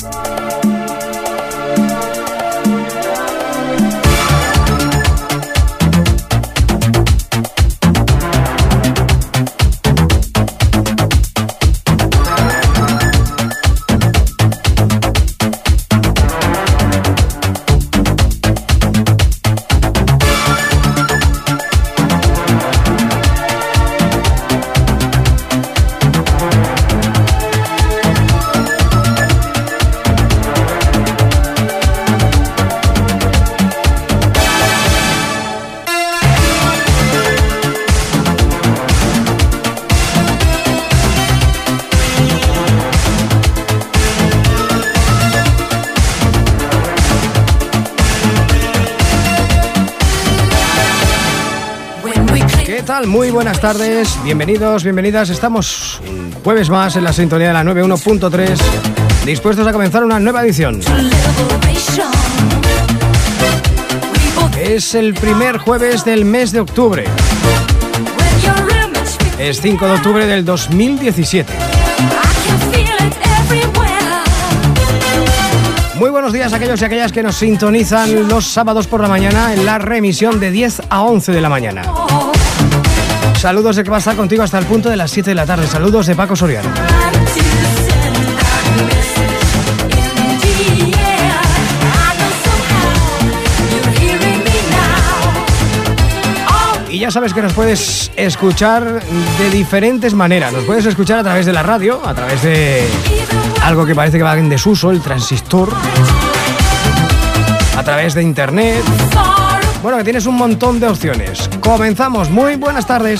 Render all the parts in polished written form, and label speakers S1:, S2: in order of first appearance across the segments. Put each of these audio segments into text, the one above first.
S1: Muy buenas tardes, bienvenidos, bienvenidas. Estamos un jueves más en la sintonía de la 91.3, dispuestos a comenzar una nueva edición. Es el primer jueves del mes de octubre. Es 5 de octubre del 2017. Muy buenos días a aquellos y aquellas que nos sintonizan los sábados por la mañana en la remisión de 10 a 11 de la mañana. Saludos de que va a estar contigo hasta el punto de las 7 de la tarde. Saludos de Paco Soriano. Y ya sabes que nos puedes escuchar de diferentes maneras. Nos puedes escuchar a través de la radio, a través de algo que parece que va en desuso, el transistor, a través de internet. Bueno, que tienes un montón de opciones. Comenzamos. Muy buenas tardes.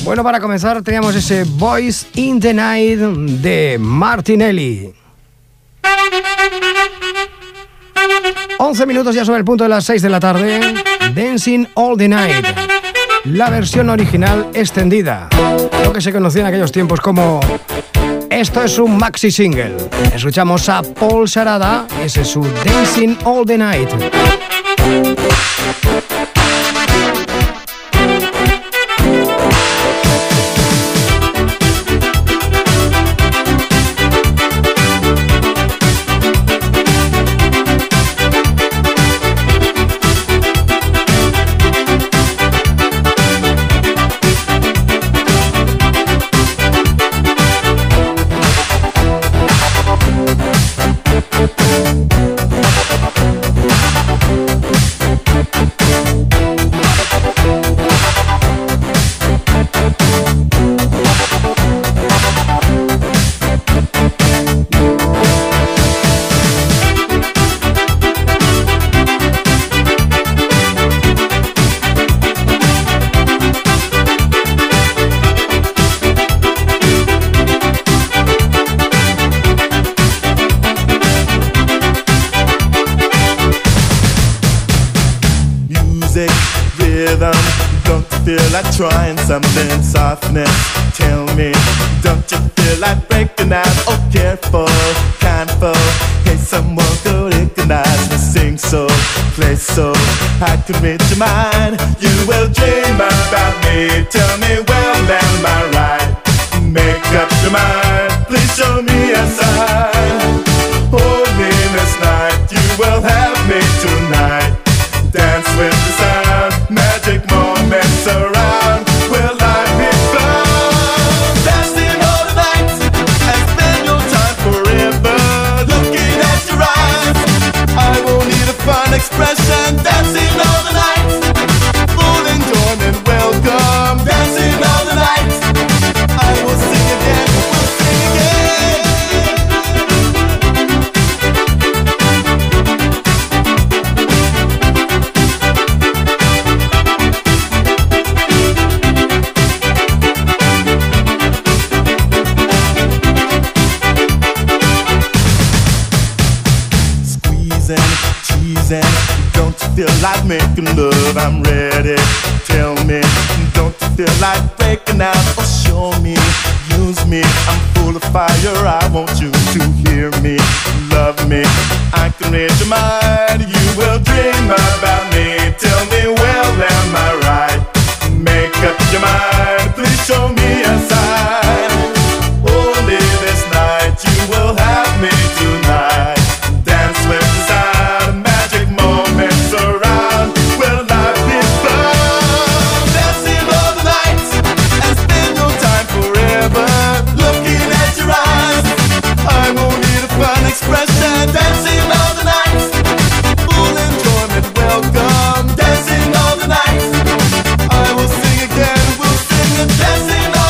S1: Bueno, para comenzar teníamos ese Boys in the Night de Martinelli. 11 minutos ya sobre el punto de las 6 de la tarde. Dancing All the Night, la versión original extendida, lo que se conocía en aquellos tiempos como esto es un maxi single. Escuchamos a Paul Sarada, ese es su Dancing All the Night.
S2: Like trying something softness, tell me, don't you feel like breaking out? Oh, careful, kindful, hey, someone could recognize me. Sing so, play so, I can read your mind. You will dream about me, tell me, well, am I right? Make up your mind, please show me a sign. Hold me this night, you will have me tonight. Dance with the sound, magic moments around. Will I be found? Dancing all the night and spend your time forever. Looking at your eyes, I will need a fun expression. Dancing all the night, full enjoyment, welcome. Dancing all the night, I will sing again, we'll sing again. Don't you feel like making love? I'm ready. Tell me, don't you feel like breaking out? Oh, show me, use me. I'm full of fire. I want you to hear me, love me. I can read your mind. You will dream about me. Tell me, well, am I right? Make up your mind. Please show me a sign. Only this night you will have me tonight. Dance with the sound, magic moments around. Will I be found? Dancing all the night and spend your time forever. Looking at your eyes, I won't need a fun expression. Dancing all the night, full enjoyment, welcome. Dancing all the night, I will sing again, we'll sing and dancing all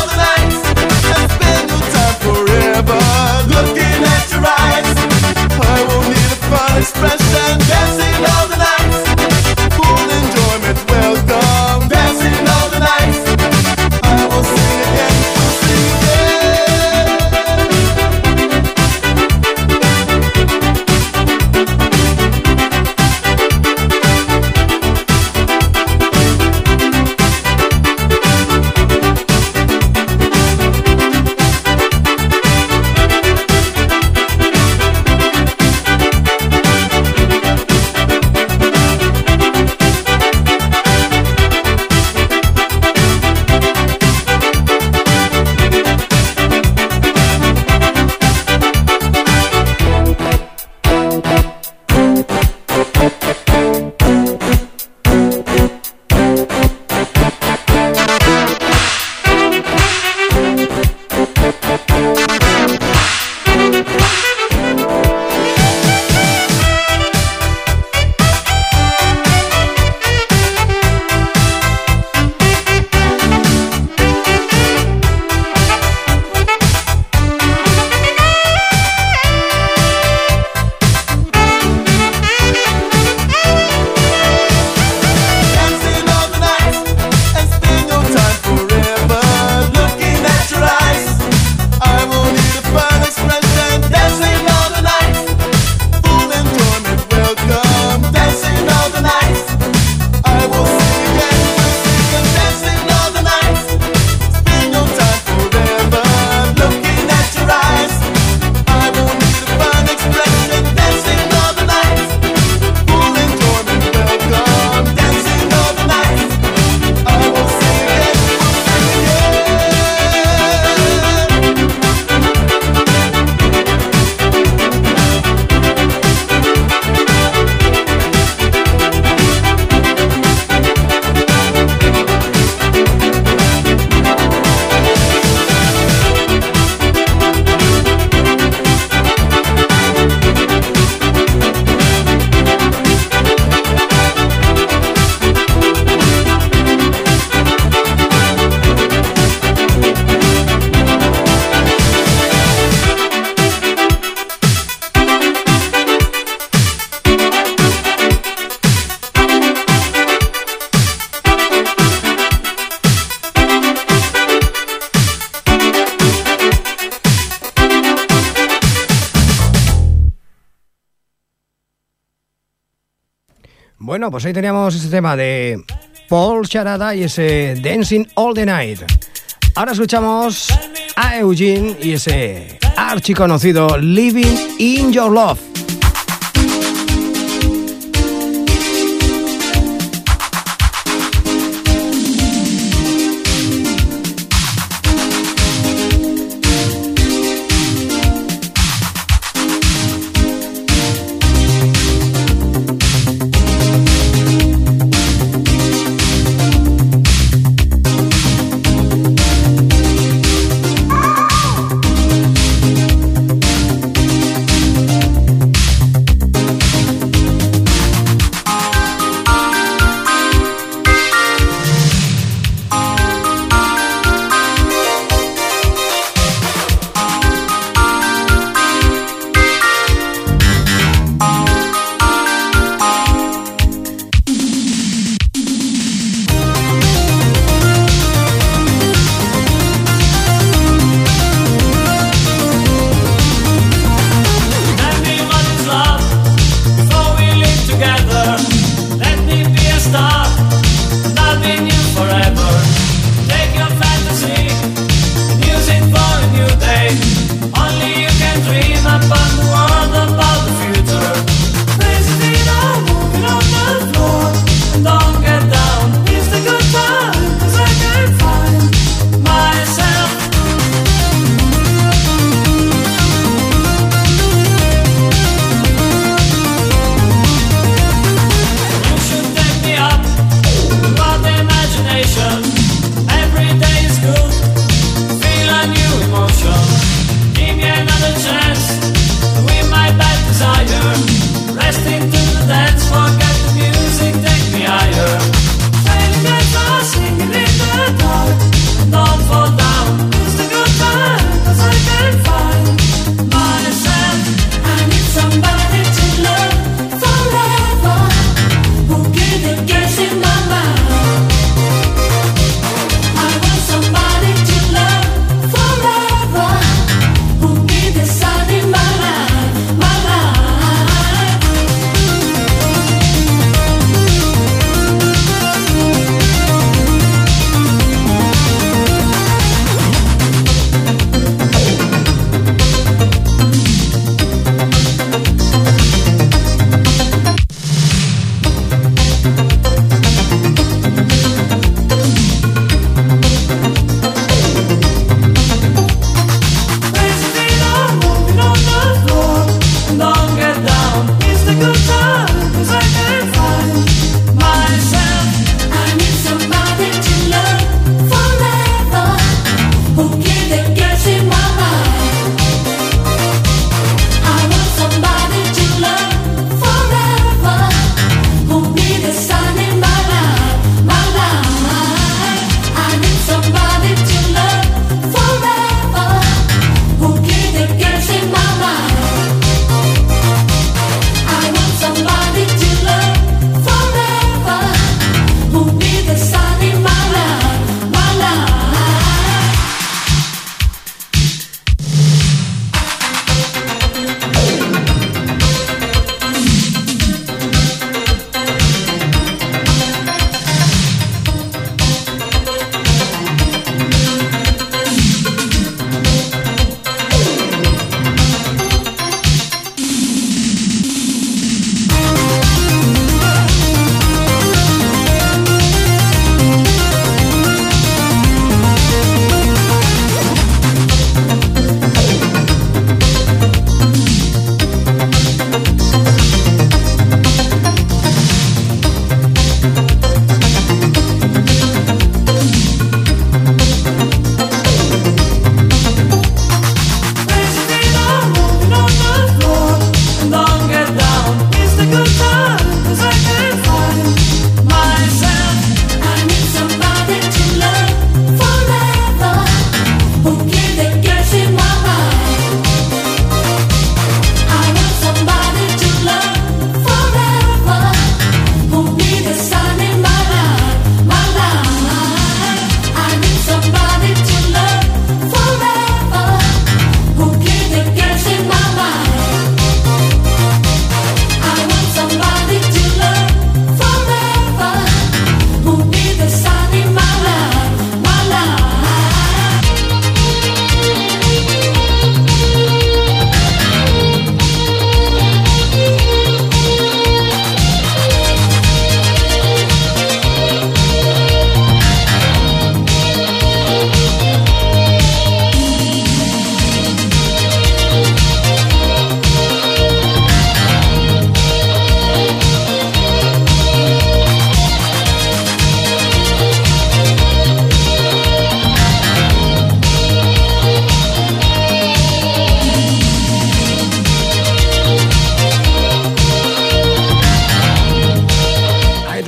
S1: Bueno, pues ahí teníamos este tema de Paul Charada y ese Dancing All the Night. Ahora escuchamos a Eugene y ese archiconocido Living in Your Love.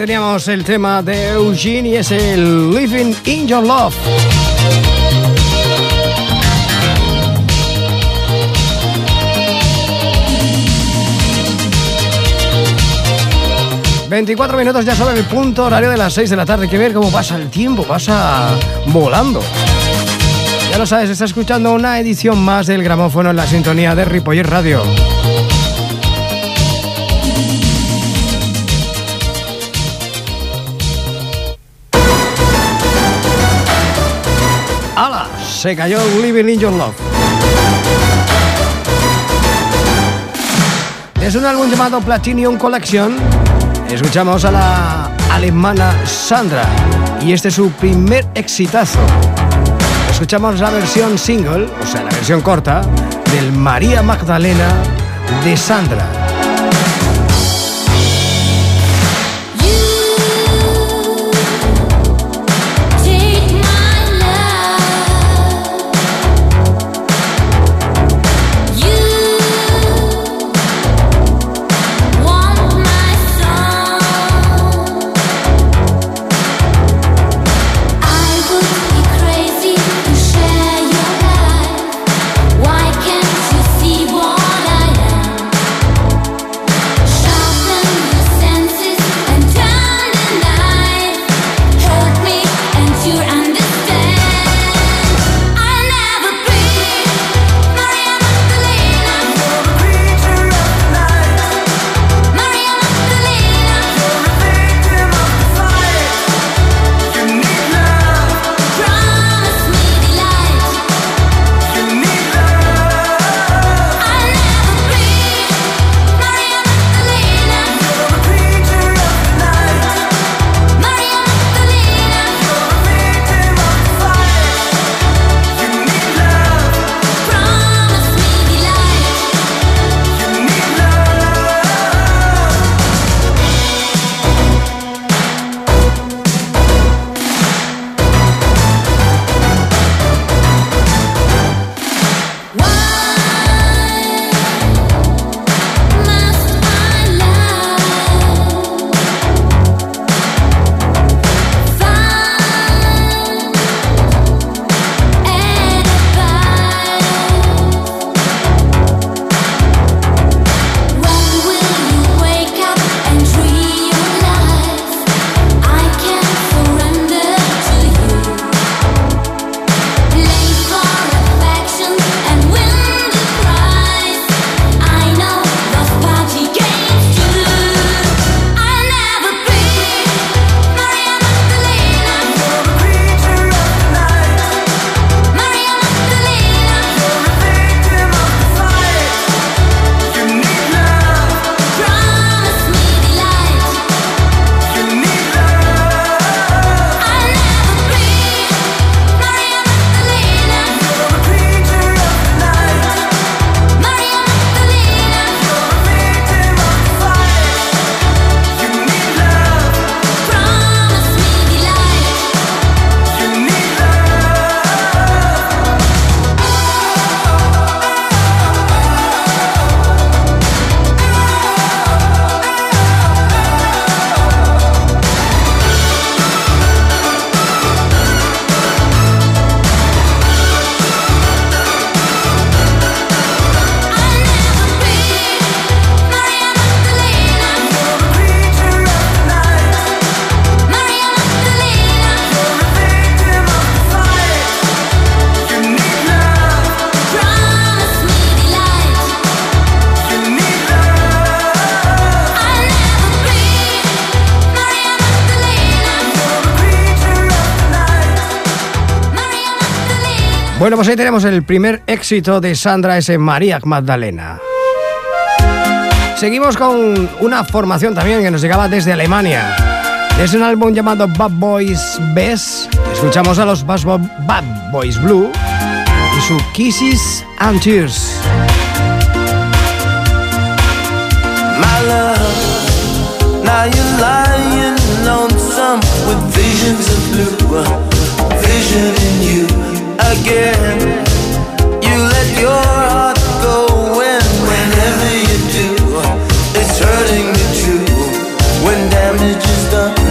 S1: teníamos el tema de Eugene y es el Living in Your Love. ...24 ya sobre el punto horario de las 6 de la tarde. Hay que ver cómo pasa el tiempo, pasa volando. Ya lo sabes, está escuchando una edición más del Gramófono en la sintonía de Ripollet Radio. ¡Hala! Se cayó Living in Your Love. Es un álbum llamado Platinum Collection. Escuchamos a la alemana Sandra y este es su primer exitazo. Escuchamos la versión single, o sea, la versión corta, del María Magdalena de Sandra. Bueno, pues ahí tenemos el primer éxito de Sandra, ese María Magdalena. Seguimos con una formación también que nos llegaba desde Alemania. Es un álbum llamado Bad Boys Best. Escuchamos a los Bad Boys Blue y su Kisses and Tears.
S3: My love, now you're lying lonesome with visions of blue, vision in you again. You let your heart go whenever you do, it's hurting me too when damage is done.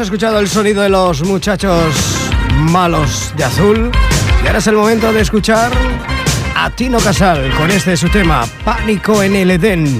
S1: escuchado el sonido de los muchachos malos de azul y ahora es el momento de escuchar a Tino Casal con este su tema, Pánico en el Edén.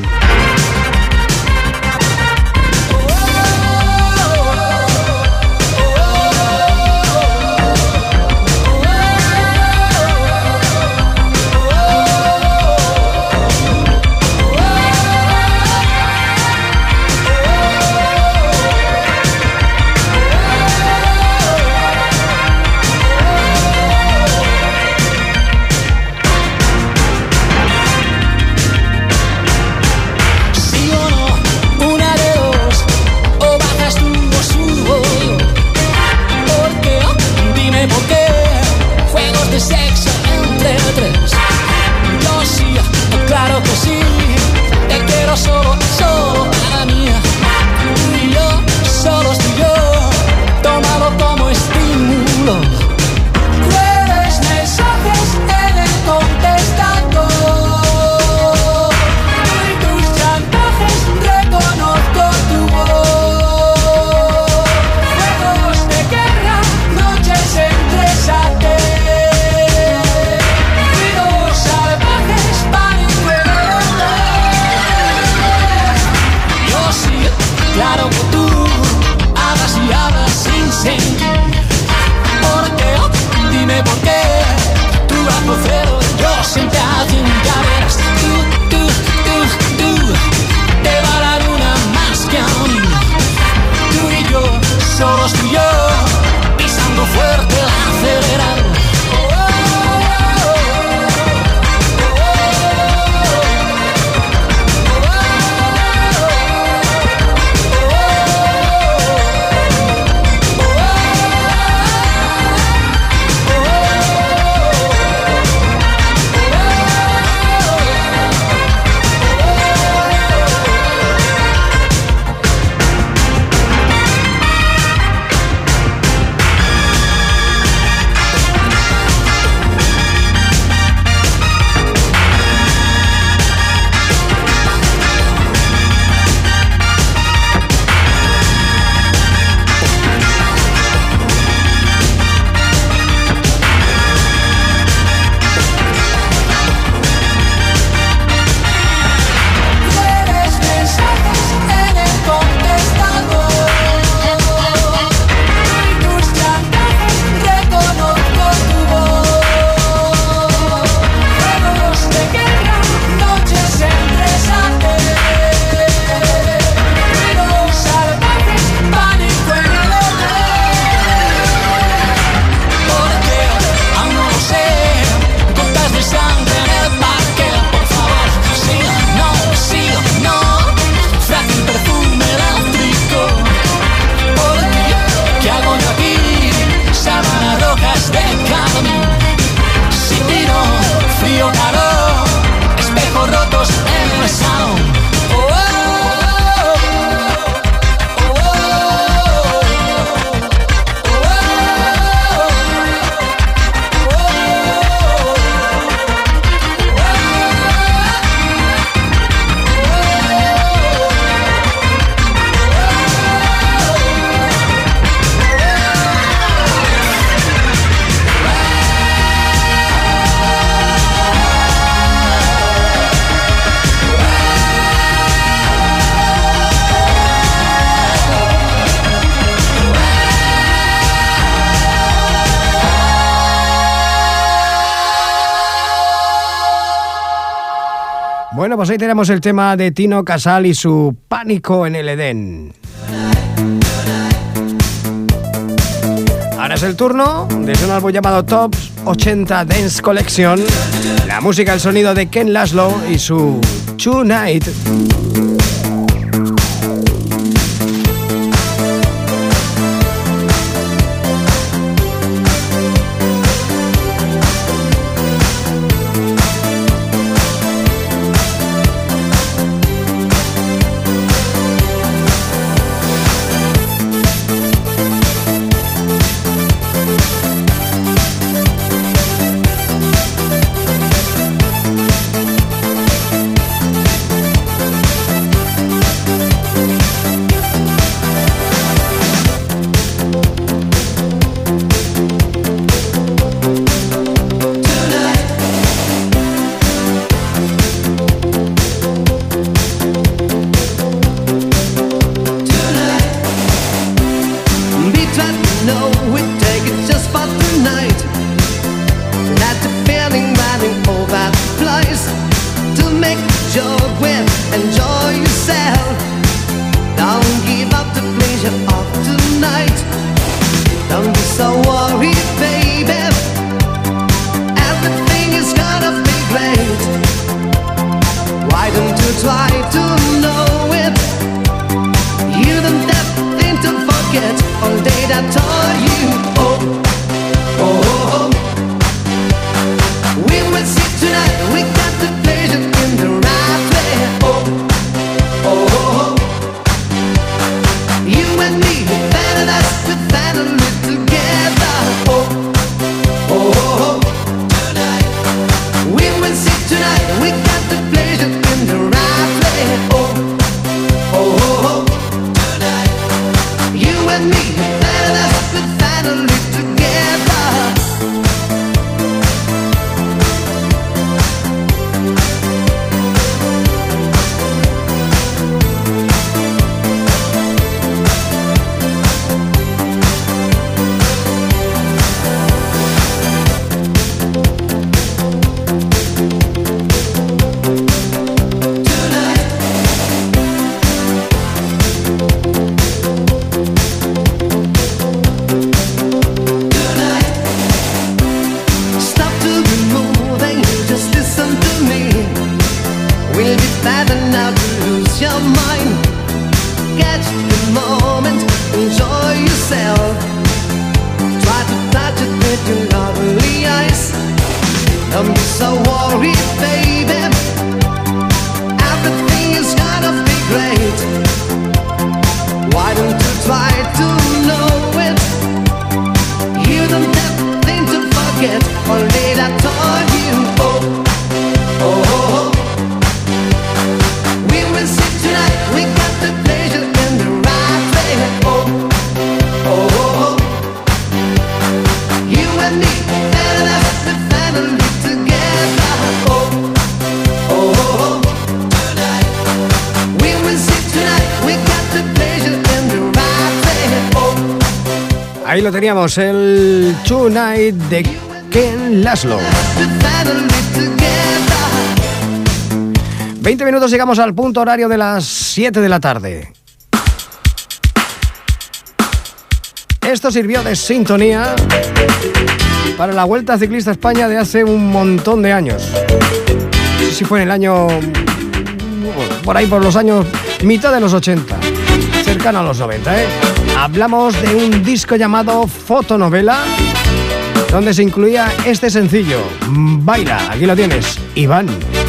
S1: Bueno, pues ahí tenemos el tema de Tino Casal y su Pánico en el Edén. Ahora es el turno de un álbum llamado Top 80 Dance Collection. La música, el sonido de Ken Laszlo y su Tonight.
S4: your grip, enjoy yourself. Don't give up the pleasure of tonight. Don't be so worried, baby. Everything is gonna be great. Why don't you try to know it? You don't have to forget all day that told you. Oh, oh, oh, oh. We will see tonight. We got the pleasure in the right way. Oh, oh, oh, oh. You and me, better that's the family together. Oh, oh, oh, oh. Tonight. We will see tonight. We got the pleasure in the right way. Oh, oh, oh, oh. Tonight. You and me, better that's the family together.
S1: Ahí lo teníamos, el Tonight de Ken Laszlo. 20 minutos, llegamos al punto horario de las 7 de la tarde. Esto sirvió de sintonía para la Vuelta Ciclista a España de hace un montón de años. No sé si fue en el año... por ahí, por los años... mitad de los 80, cercano a los 90, ¿eh? Hablamos de un disco llamado Fotonovela, donde se incluía este sencillo, Baila. Aquí lo tienes, Iván.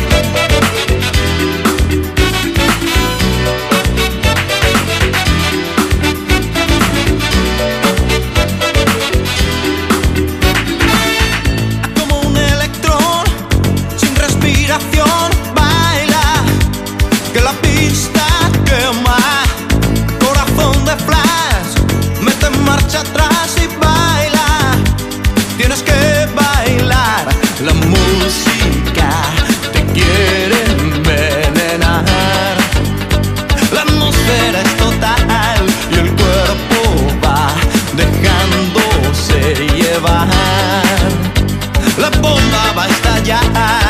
S5: Como un electrón sin respiración, baila, que la pista quema, corazón de flash. Mete en marcha atrás y baila. Tienes que bailar. La música te quiere envenenar. La atmósfera es total y el cuerpo va dejándose llevar. La bomba va a estallar.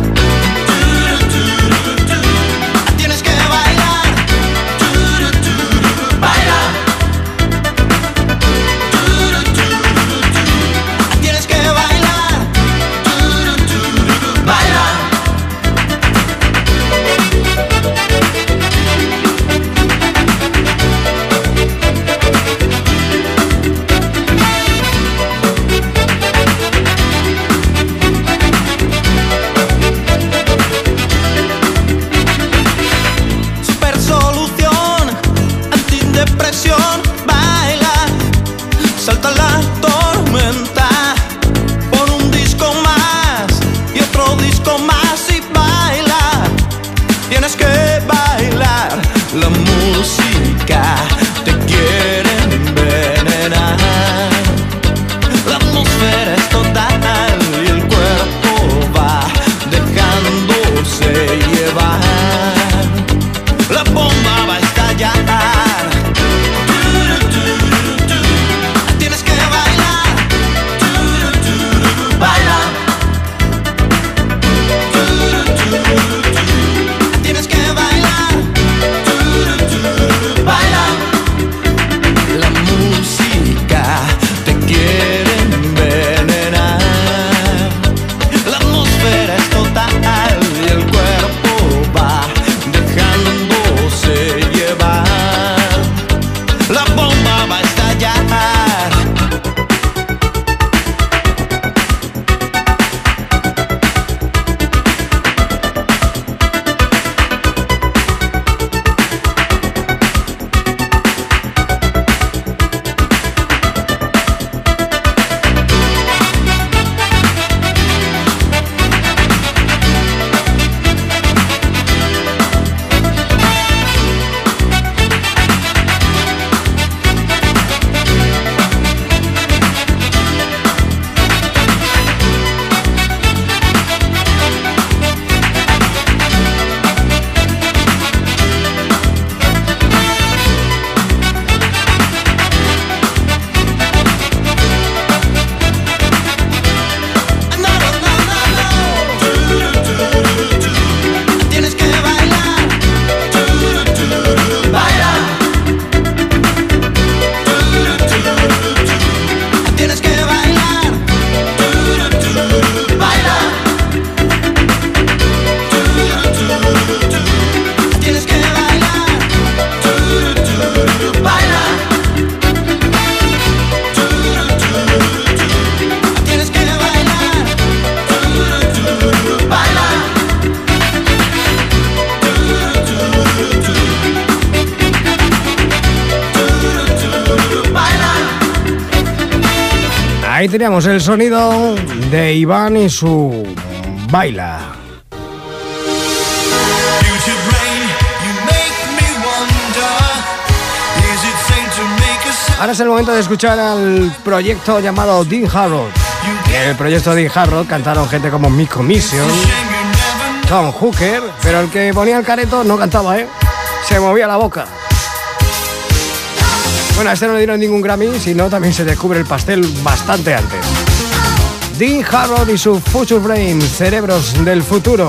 S5: Tienes que bailar. Baila. Tienes que bailar. Baila.
S1: Ahí teníamos el sonido de Iván y su Baila. Ahora es el momento de escuchar al proyecto llamado Dean Harrod. En el proyecto Dean Harrod cantaron gente como Mick Commission, Tom Hooker, pero el que ponía el careto no cantaba, se movía la boca. Bueno, a este no le dieron ningún Grammy, sino también se descubre el pastel bastante antes. Dean Harrod y su Future Brain, cerebros del futuro.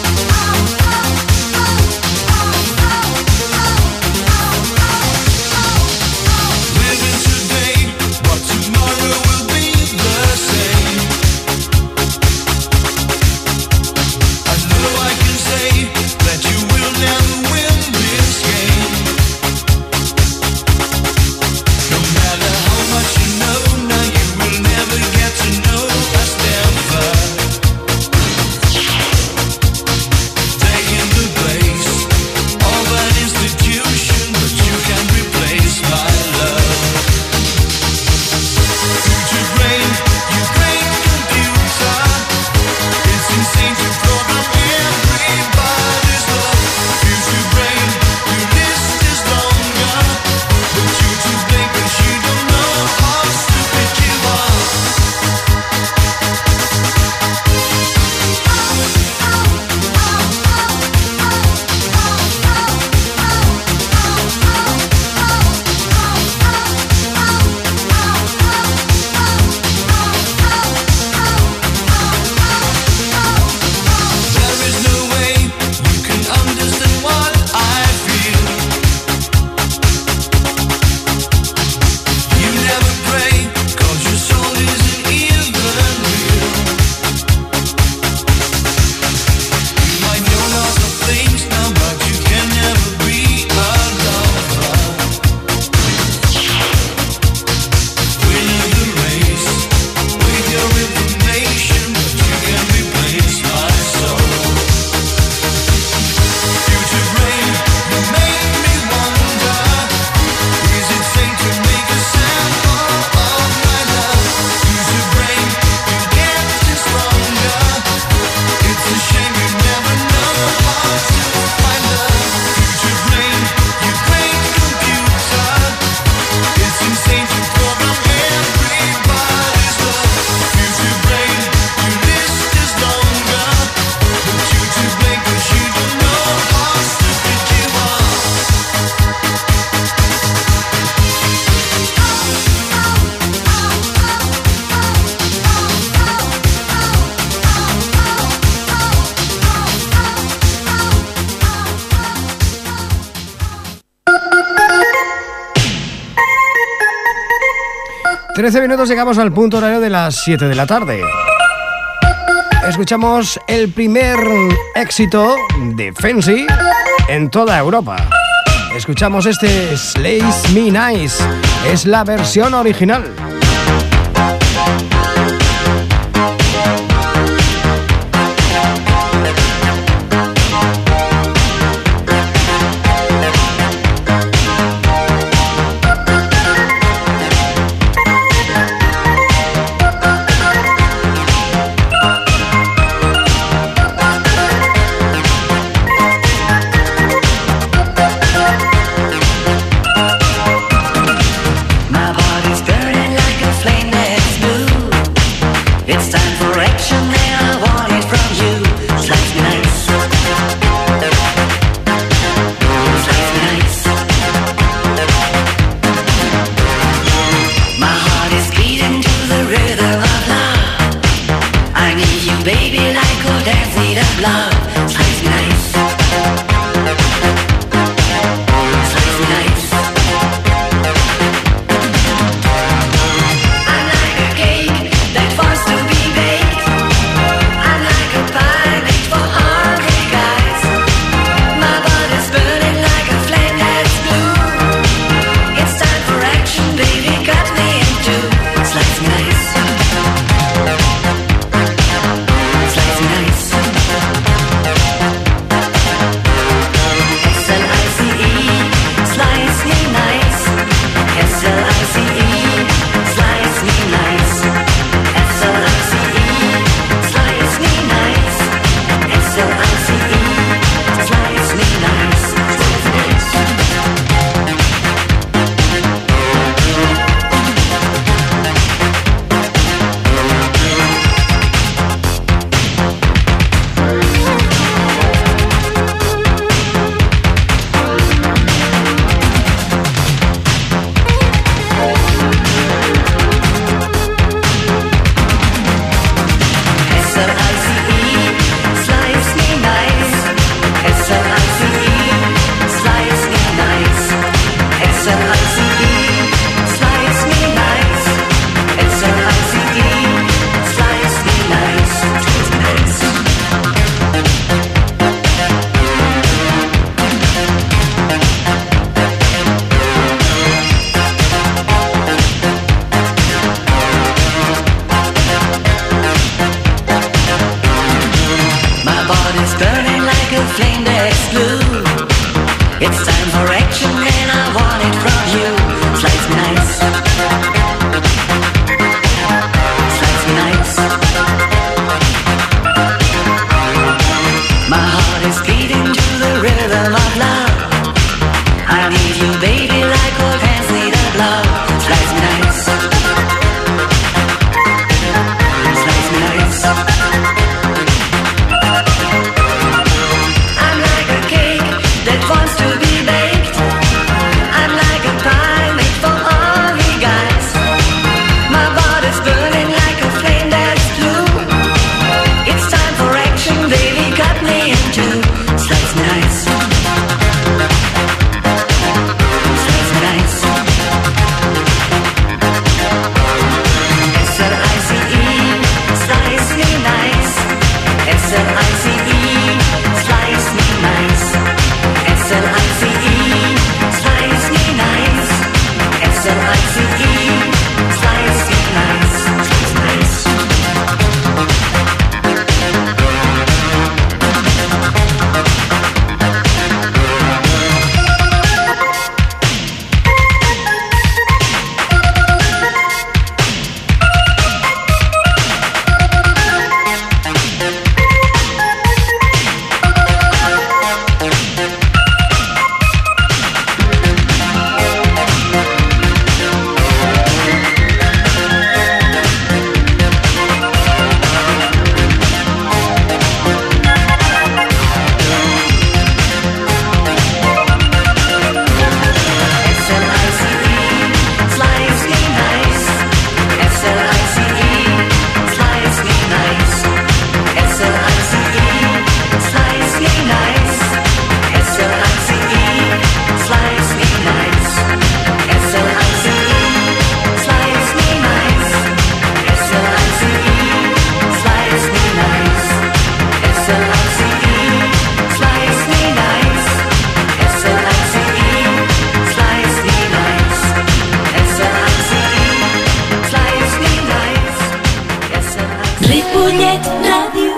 S1: ...13 llegamos al punto horario de las 7 de la tarde. Escuchamos el primer éxito de Fancy en toda Europa. Escuchamos este Slice Me Nice. Es la versión original.
S6: Slice me nice. burning like a flame that's blue. It's time for action and I want it from you. Slice me nice. Slice me nice. My heart is beating to the rhythm of love. I need you, baby, like old hands need a glove. Slice me nice. Slice me nice. I'm like a cake that wants to be baked. I'm like a pie made for all the guys. My body's burning like a flame that's blue. It's time for action, baby, cut me in two. Slice me nice. Slice me nice. S-L-I-C-E, slice me nice. S-L-I-C-E, slice me nice. S-L-I-C-E, slice me nice. S-L-I-C-E, slice me nice. Slice nice.
S7: Ripollet Ràdio.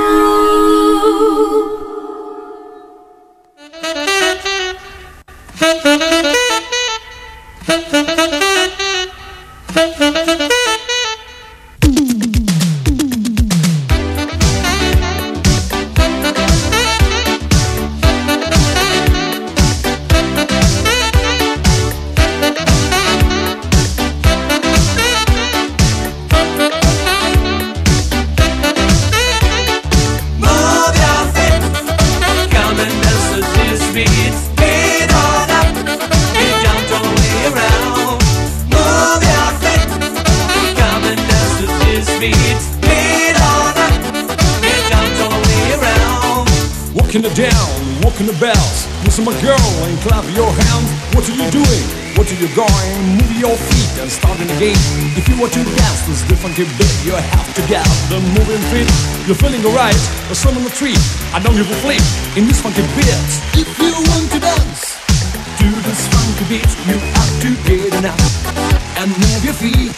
S8: Walking the down, walking the bells. Listen, my girl, and clap your hands. What are you doing? What are you going? Move your feet and start in the game. If you want to dance this different beat, you have to get up the moving feet. You're feeling alright, a sun on the tree. I don't give a flip in this funky beat. If you want to dance to this funky beat, you have to get up and move your feet.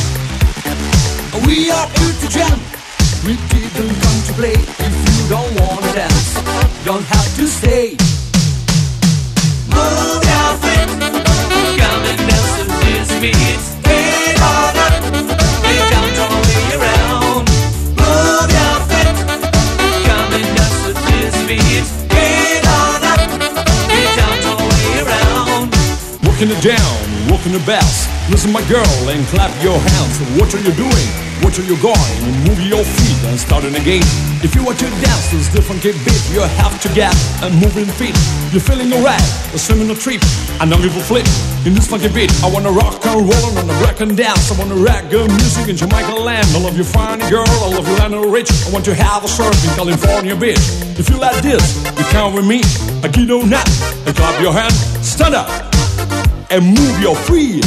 S8: We are here to jump. We didn't come to play. If you don't wanna dance, don't have to stay. Move your feet, come and dance to this beat. Get on up, get down, don't lay around. Move your feet, come and dance to this beat. Get on up, get down, don't lay around. Walking it down, walking the bells. Listen, my girl, and clap your hands. What are you doing? What are you going? Move your feet and start in again. If you want to dance this different beat, you have to get a moving feet. You're feeling alright, a swim in a trip. I don't give a flip in this funky beat. I wanna rock and roll, I wanna break and dance. I wanna rock good music in Jamaica land. I love you fine girl, I love you Lionel Rich. I want to have a surf in California beach. If you like this, you come with me. I get on up and clap your hand. Stand up and move your feet.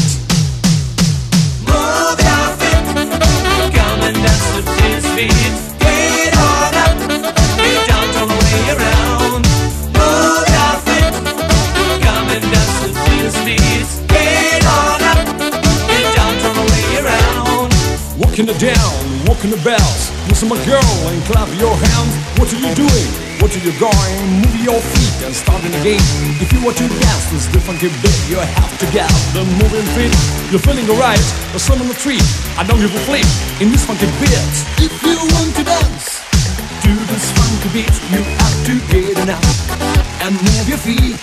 S8: Move your feet, come and dance to this beat. Get on up, get down, don't lay around. Move your feet, come and dance to this beat. Get on up, get down, don't lay around. Walking it down, walking
S7: rocking the bells. Listen, my girl, and clap your hands. What are you doing? What are you going? Move your feet and start in the game. If you want to dance this different beat, you have to get the moving feet. You're feeling alright, the sun on the tree. I don't give a flip in this funky beat. If you want to dance to this funky beat, you have to get up and move your feet.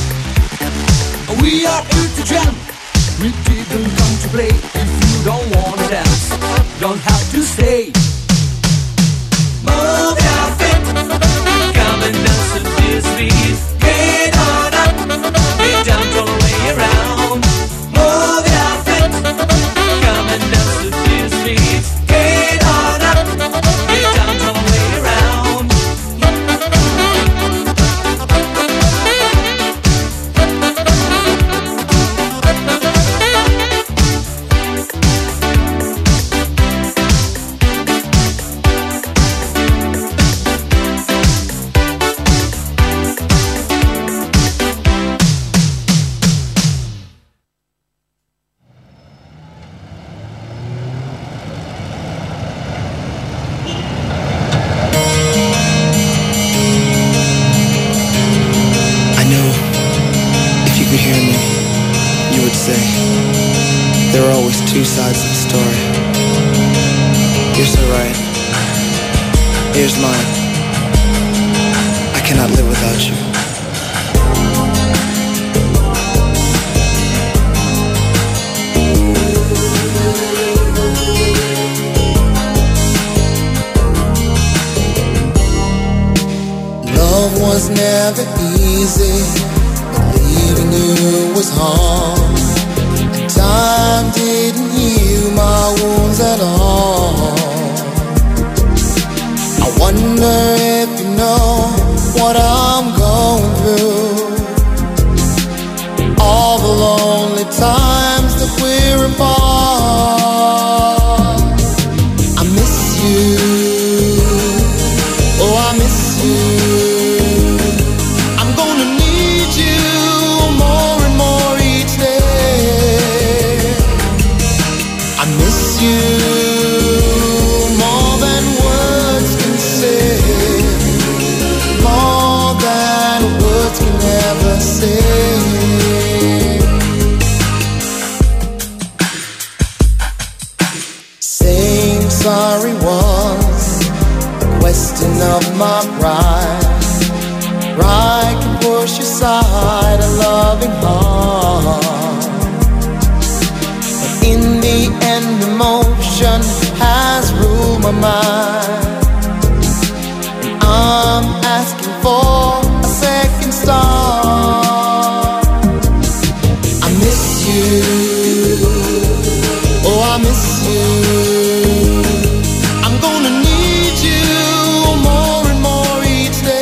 S7: We are here to jam. We didn't come to play. If you don't wanna dance, don't have to stay.
S8: Move your feet, come and dance to this beat. Get on up, get down, don't lay around. Move your feet, come and dance to this beat. Get on up, get down, don't lay around.
S9: Two sides of the story. You're so right. Here's mine. I cannot live without you.
S10: Love was never easy, but leaving you was hard. Time didn't heal my wounds at all. I wonder if you know what I'm going through. All the lonely times that we're apart. I miss you. Oh, I miss you. I'm gonna need you more and more each day. I miss you more than words can say, more than words can ever say. Saying sorry was a question of my pride. Pride can push aside a loving heart. In the end, emotion has ruled my mind. And I'm asking for a second start. I miss you. Oh, I miss you. I'm gonna need you more and more each day.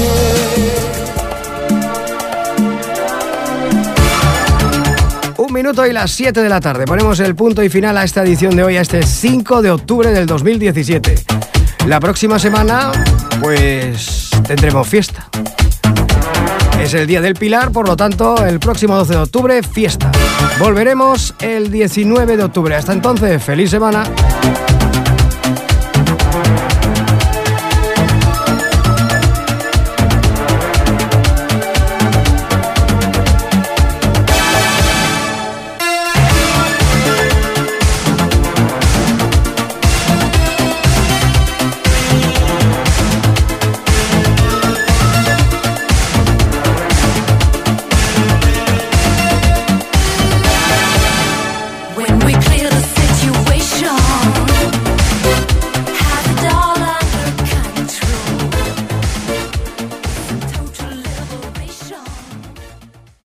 S1: Un minuto y las 7 de la tarde. Ponemos el punto y final a esta edición de hoy, a este 5 de octubre del 2017. La próxima semana, pues, tendremos fiesta. Es el Día del Pilar, por lo tanto, el próximo 12 de octubre, fiesta. Volveremos el 19 de octubre. Hasta entonces, feliz semana.